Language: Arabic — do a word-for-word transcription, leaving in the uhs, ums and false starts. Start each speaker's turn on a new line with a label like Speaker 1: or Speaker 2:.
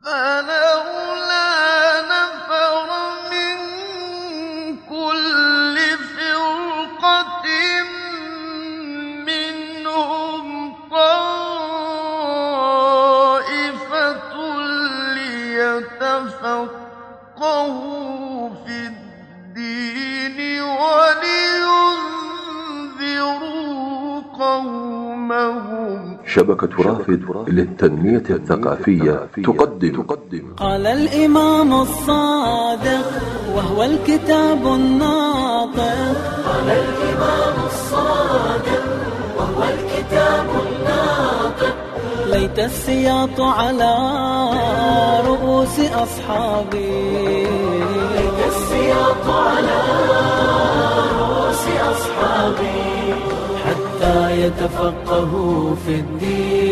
Speaker 1: فلولا نفر من كل فرقة منهم طائفة ليتفقهوا في الدين ولينذروا قومهم.
Speaker 2: شبكة رافد للتنمية الثقافية تقدم
Speaker 3: قال الإمام الصادق وهو الكتاب الناطق. قال الإمام الصادق وهو الكتاب الناطق. ليت السياط على رؤوس أصحابي. ليت السياط على رؤوس أصحابي حتى يتفقهوا في الدين